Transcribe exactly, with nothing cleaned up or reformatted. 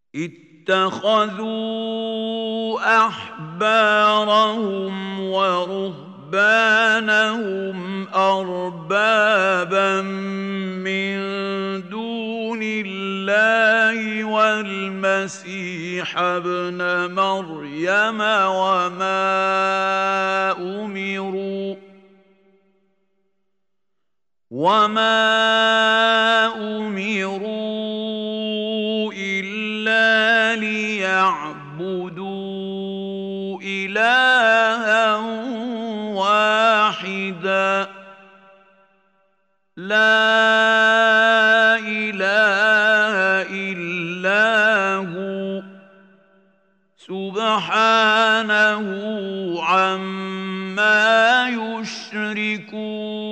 اتخذوا أحبارهم ورهبانهم أربابا من دون الله والمسيح ابن مريم وما أمروا وما أمروا إلا ليعبدوا إلها واحدا لا إله إلا هو سبحانه عما يشركون.